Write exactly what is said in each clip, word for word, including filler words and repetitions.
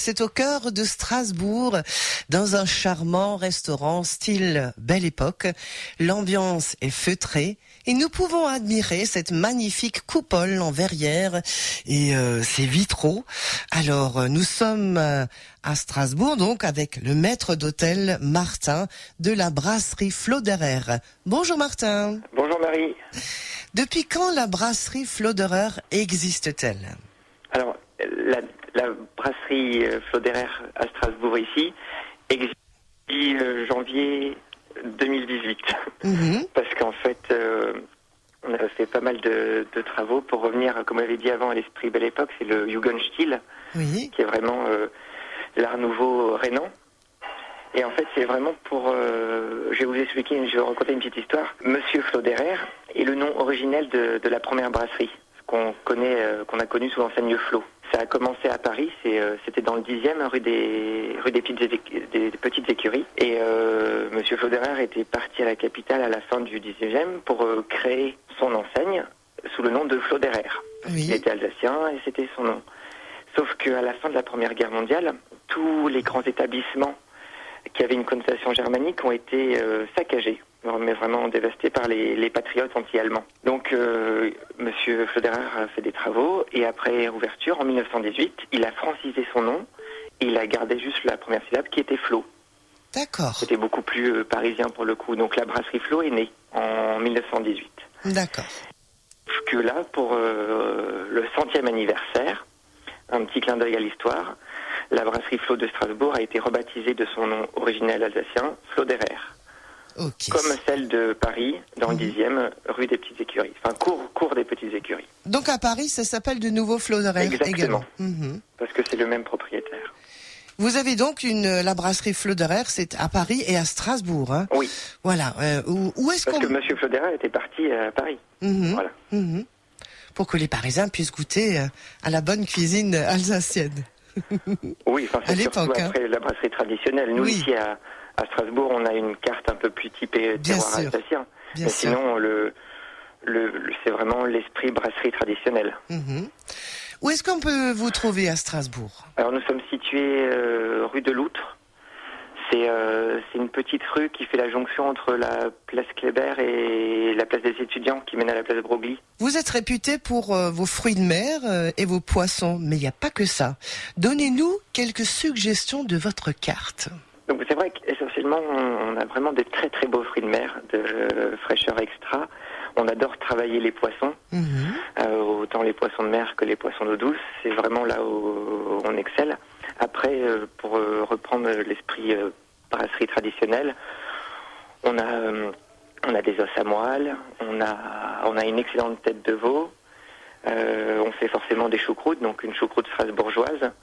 c'est au cœur de Strasbourg, dans un charmant restaurant style Belle Époque. L'ambiance est feutrée et nous pouvons admirer cette magnifique coupole en verrière et euh, ses vitraux. Alors, nous sommes euh, à Strasbourg, donc, avec le maître d'hôtel Martin de la brasserie Floderer. Bonjour Martin. Bonjour Marie. Depuis quand la brasserie Floderer existe-t-elle ? Alors, la, la brasserie Floderer à Strasbourg ici existe depuis euh, janvier deux mille dix-huit. Mm-hmm. Parce qu'en fait, euh, on a fait pas mal de, de travaux pour revenir, comme on avait dit avant, à l'esprit Belle Époque. C'est le Jugendstil, oui. Qui est vraiment euh, l'art nouveau rhénan. Et en fait, c'est vraiment pour... Euh, je vais vous expliquer, je vais raconter une petite histoire. Monsieur Floderer est le nom originel de, de la première brasserie qu'on connaît, euh, qu'on a connu sous l'enseigne Flo. Ça a commencé à Paris, c'est, euh, c'était dans le dixième, rue des, rue des, petites, écu- des, des petites écuries. Et euh, Monsieur Floderer était parti à la capitale à la fin du dix-neuvième pour euh, créer son enseigne sous le nom de Floderer. Oui. Il était alsacien et c'était son nom. Sauf qu'à la fin de la Première Guerre mondiale, tous les grands établissements qui avaient une connotation germanique ont été euh, saccagés, mais vraiment dévastés par les, les patriotes anti-allemands. Donc, euh, Monsieur Floderer a fait des travaux et après ouverture, en mille neuf cent dix-huit, il a francisé son nom et il a gardé juste la première syllabe qui était Flo. D'accord. C'était beaucoup plus euh, parisien pour le coup. Donc, la brasserie Flo est née en mille neuf cent dix-huit. D'accord. Que là, pour euh, le centième anniversaire, un petit clin d'œil à l'histoire, la brasserie Flo de Strasbourg a été rebaptisée de son nom originel alsacien, Floderer. Okay. Comme celle de Paris, dans mmh. le dixième, rue des Petites Écuries. Enfin, cours, cours des Petites Écuries. Donc à Paris, ça s'appelle de nouveau Floderer. Exactement. Mmh. Parce que c'est le même propriétaire. Vous avez donc une la brasserie Floderer, c'est à Paris et à Strasbourg. Hein. Oui. Voilà. Euh, où, où est-ce Parce qu'on... que Monsieur Floderer était parti à Paris. Mmh. Voilà. Mmh. Pour que les Parisiens puissent goûter à la bonne cuisine alsacienne. Oui, enfin, c'est à l'époque, surtout après hein. la brasserie traditionnelle. Nous, oui. ici à, à Strasbourg, on a une carte un peu plus typée terroir alsacien. Mais sûr. Sinon, le, le, le, c'est vraiment l'esprit brasserie traditionnelle. Mm-hmm. Où est-ce qu'on peut vous trouver à Strasbourg ? Alors, nous sommes situés euh, rue de l'Outre. C'est, euh, c'est une petite rue qui fait la jonction entre la place Kléber et la place des étudiants qui mène à la place Broglie. Vous êtes réputé pour euh, vos fruits de mer euh, et vos poissons, mais il n'y a pas que ça. Donnez-nous quelques suggestions de votre carte. Donc c'est vrai qu'essentiellement, on a vraiment des très très beaux fruits de mer, de euh, fraîcheur extra. On adore travailler les poissons, mmh. euh, autant les poissons de mer que les poissons d'eau douce. C'est vraiment là où on excelle. Après, euh, pour euh, reprendre l'esprit euh, brasserie traditionnelle, on a euh, on a des os à moelle, on a on a une excellente tête de veau. Euh, on fait forcément des choucroutes, donc une choucroute strasbourgeoise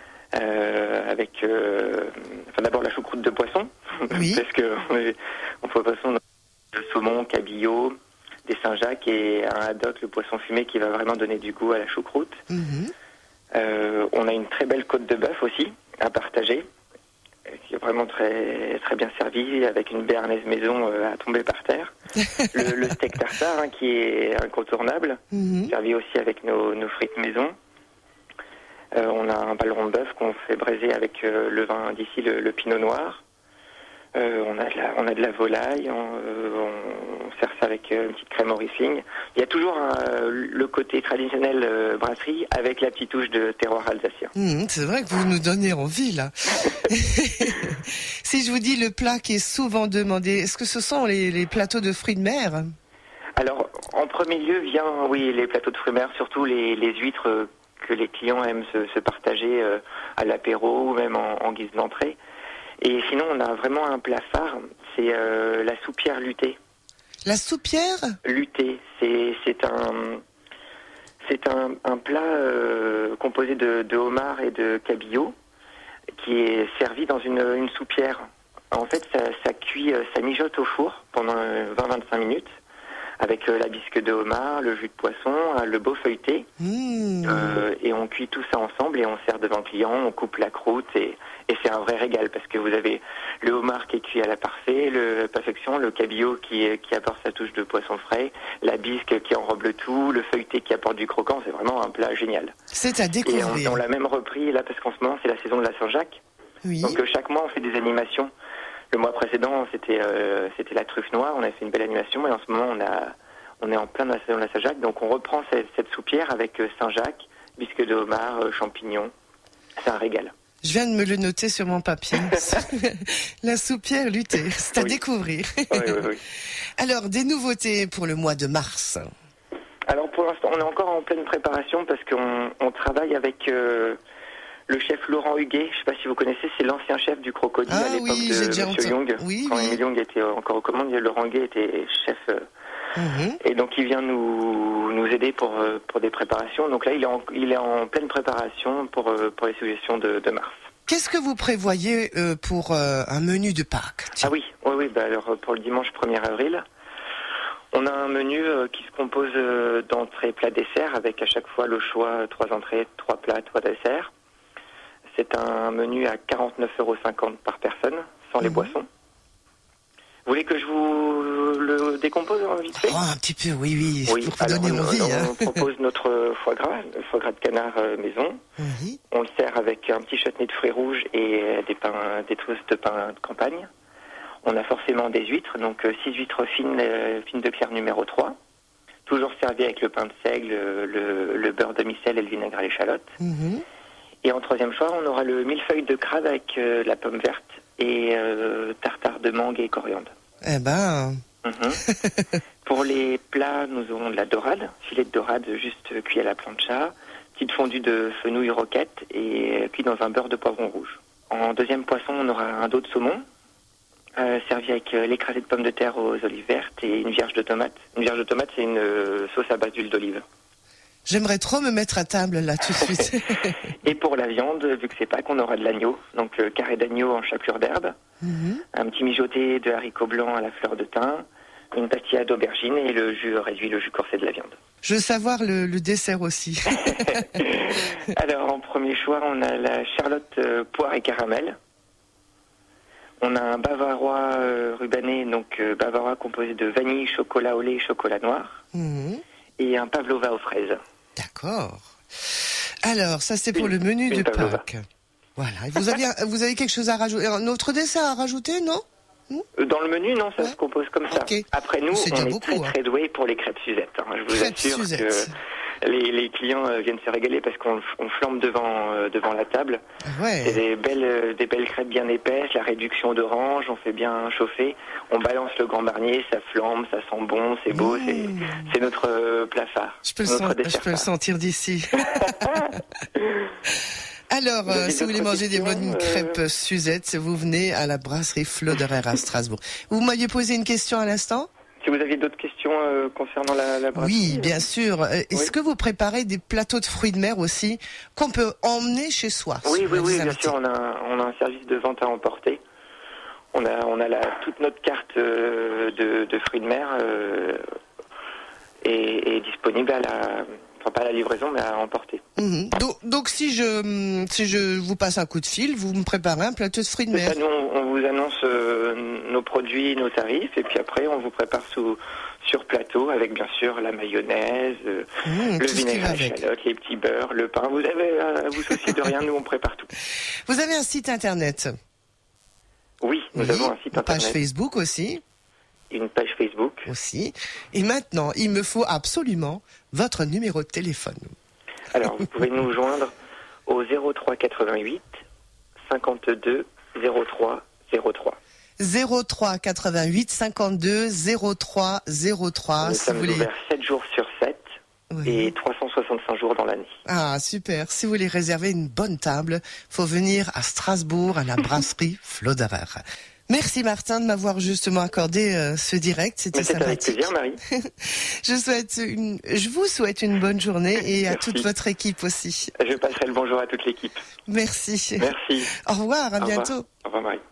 euh, avec euh, enfin d'abord la choucroute de poisson, oui. parce que on, est, on fait poisson de saumon, cabillaud, des Saint-Jacques et un haddock, le poisson fumé, qui va vraiment donner du goût à la choucroute. Mmh. Euh, on a une très belle côte de bœuf aussi à partager, qui est vraiment très très bien servie, avec une béarnaise maison euh, à tomber par terre. le, le steak tartare, hein, qui est incontournable, mmh. servi aussi avec nos, nos frites maison. Euh, on a un ballon de bœuf qu'on fait braiser avec euh, le vin d'ici, le, le pinot noir. Euh, on a de la, on a de la volaille, on, euh, on sert ça avec euh, une petite crème au Riesling. Il y a toujours un, le côté traditionnel euh, brasserie avec la petite touche de terroir alsacien. Mmh, c'est vrai que vous nous donnez envie là. Si je vous dis le plat qui est souvent demandé, est-ce que ce sont les, les plateaux de fruits de mer ? Alors, en premier lieu vient, oui, les plateaux de fruits de mer, surtout les, les huîtres euh, que les clients aiment se, se partager euh, à l'apéro ou même en, en guise d'entrée. Et sinon, on a vraiment un plat phare, c'est euh, la soupière luttée. La soupière luttée, c'est c'est un c'est un, un plat euh, composé de, de homard et de cabillaud qui est servi dans une, une soupière. En fait, ça, ça cuit, ça mijote au four pendant vingt à vingt-cinq minutes avec euh, la bisque de homard, le jus de poisson, euh, le beau feuilleté. Mmh. Euh, et on cuit tout ça ensemble et on sert devant le client, on coupe la croûte et, et c'est un vrai régal parce que vous avez le homard qui est cuit à la parfait, le perfection, le cabillaud qui, qui apporte sa touche de poisson frais, la bisque qui enrobe le tout, le feuilleté qui apporte du croquant, c'est vraiment un plat génial. C'est à découvrir. Et on, on l'a même repris là parce qu'en ce moment c'est la saison de la Saint-Jacques. Oui. Donc euh, chaque mois on fait des animations. Le mois précédent c'était euh, c'était la truffe noire, on a fait une belle animation et en ce moment on a on est en plein dans la saison de la Saint-Jacques, donc on reprend cette, cette soupière avec euh, Saint-Jacques, bisque de homard, euh, champignons. C'est un régal. Je viens de me le noter sur mon papier. La soupière luttée, c'est à oui. découvrir. Oui, oui, oui. Alors, des nouveautés pour le mois de mars. Alors pour l'instant, on est encore en pleine préparation parce qu'on on travaille avec euh, le chef Laurent Huguet. Je ne sais pas si vous connaissez, c'est l'ancien chef du Crocodile ah, à l'époque oui, de Monsieur Young. Oui, Quand oui. Émile Young était encore aux commandes, Laurent Huguet était chef. Euh, Mmh. Et donc il vient nous nous aider pour pour des préparations. Donc là il est en, il est en pleine préparation pour pour les suggestions de, de mars. Qu'est-ce que vous prévoyez euh, pour euh, un menu de Pâques? Ah oui, oui, oui. Bah alors pour le dimanche premier avril, on a un menu euh, qui se compose euh, d'entrées, plats, desserts, avec à chaque fois le choix trois entrées, trois plats, trois desserts. C'est un menu à quarante-neuf euros cinquante par personne, sans mmh. les boissons. Vous voulez que je vous le décompose vite fait? Oh, un petit peu, oui, oui, oui pour vous donner alors, envie. On, hein. on propose notre foie gras, le foie gras de canard euh, maison. Oui. On le sert avec un petit chutney de fruits rouges et des pains, des toasts de pain de campagne. On a forcément des huîtres, donc euh, six huîtres fines, euh, fines de pierre numéro trois. Toujours servi avec le pain de seigle, le, le beurre demi-sel et le vinaigre à l'échalote. Mm-hmm. Et en troisième choix, on aura le millefeuille de crabe avec euh, la pomme verte et euh, tartare de mangue et coriandre. Eh ben... Mmh. Pour les plats, nous aurons de la dorade, filet de dorade juste cuit à la plancha, petite fondue de fenouil roquette et cuit dans un beurre de poivron rouge. En deuxième poisson, on aura un dos de saumon, euh, servi avec euh, l'écrasé de pommes de terre aux olives vertes et une vierge de tomate. Une vierge de tomate, c'est une euh, sauce à base d'huile d'olive. J'aimerais trop me mettre à table là tout de suite. Et pour la viande, vu que c'est Pâques, on aura de l'agneau, donc euh, carré d'agneau en chapelure d'herbe, mmh. un petit mijoté de haricots blancs à la fleur de thym, une pastilla d'aubergine et le jus réduit, le jus corsé de la viande. Je veux savoir le, le dessert aussi. Alors en premier choix, on a la charlotte euh, poire et caramel. On a un bavarois euh, rubané, donc euh, bavarois composé de vanille, chocolat au lait et chocolat noir, mmh. et un pavlova aux fraises. D'accord. Alors, ça c'est pour une, le menu de pavlova. Pâques. Voilà. Vous avez, vous avez quelque chose à rajouter? Un autre dessert à rajouter, non? Dans le menu, non, ça ouais. se compose comme ça. Okay. Après nous, c'est on est beaucoup, très hein. très doués pour les crêpes Suzette. Hein. Je vous crêpes assure Suzette. que les, les clients euh, viennent se régaler parce qu'on on flambe devant euh, devant la table. Ouais. C'est des belles euh, des belles crêpes bien épaisses, la réduction d'orange, on fait bien chauffer, on balance le grand marnier, ça flambe, ça sent bon, c'est beau, mmh. c'est c'est notre euh, plat phare. Je peux le, notre sen- je peux le sentir d'ici. Alors, euh, si vous voulez manger des bonnes euh... crêpes Suzette, vous venez à la brasserie Floderer à Strasbourg. Vous m'aviez posé une question à l'instant? Si vous aviez d'autres questions euh, concernant la, la brasserie. Oui, bien sûr. Euh, Est-ce oui. que vous préparez des plateaux de fruits de mer aussi qu'on peut emmener chez soi? Oui, oui, oui, bien sûr. On a, on a un service de vente à emporter. On a, on a la, toute notre carte euh, de, de fruits de mer euh, est, est disponible à la... Enfin, pas à la livraison, mais à emporter. Mmh. Donc, donc, si je si je vous passe un coup de fil, vous me préparez un plateau de fruits de mer. Ça, nous, on, on vous annonce euh, nos produits, nos tarifs, et puis après, on vous prépare sous, sur plateau, avec bien sûr la mayonnaise, mmh, le vinaigre à l'échalote, les petits beurres, le pain. Vous avez à vous soucier de rien, nous, on prépare tout. Vous avez un site internet? Oui, nous oui, avons un site une internet. Page Facebook aussi? Une page Facebook. Aussi. Et maintenant, il me faut absolument votre numéro de téléphone. Alors, vous pouvez nous joindre au zéro trois quatre-vingt-huit cinquante-deux zéro trois zéro trois. zéro trois quatre-vingt-huit cinquante-deux zéro trois zéro trois. Nous si sommes vous voulez... ouverts sept jours sur sept oui. et trois cent soixante-cinq jours dans l'année. Ah, super. Si vous voulez réserver une bonne table, faut venir à Strasbourg, à la brasserie Floderer. Merci Martin de m'avoir justement accordé euh, ce direct, c'était sympathique. Avec plaisir, Marie. je souhaite une, je vous souhaite une bonne journée et à Merci. toute votre équipe aussi. Je passerai le bonjour à toute l'équipe. Merci. Merci. Au revoir, à Au bientôt. Revoir. Au revoir Marie.